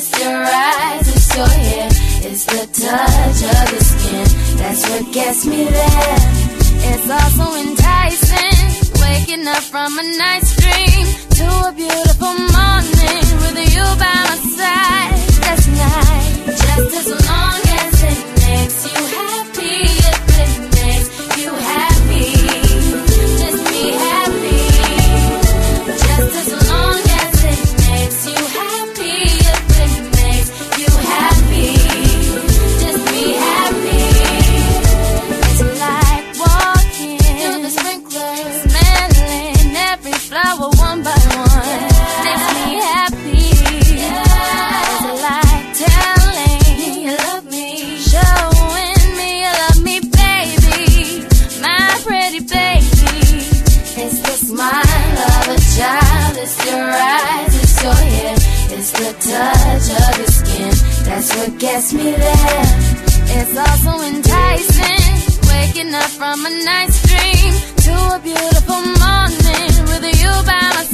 It's your eyes, it's your hair, it's the touch of the skin. That's what gets me there. It's also enticing, waking up from a night's dream to a beautiful morning with you by my side. That's night, just as long as it makes you happy. If it makes you happy, just be happy. Just as long as it makes you happy. If it makes you happy, just be happy. It's like walking through the sprinklers, smelling every flower one by one. Makes me happy. It's like telling me you love me, showing me you love me, baby, my pretty baby. It's the smile of a child, it's your eyes, it's your hair, it's the touch of your skin. That's what gets me there. It's also enticing, waking up from a night's dream to a beautiful morning with you by my side.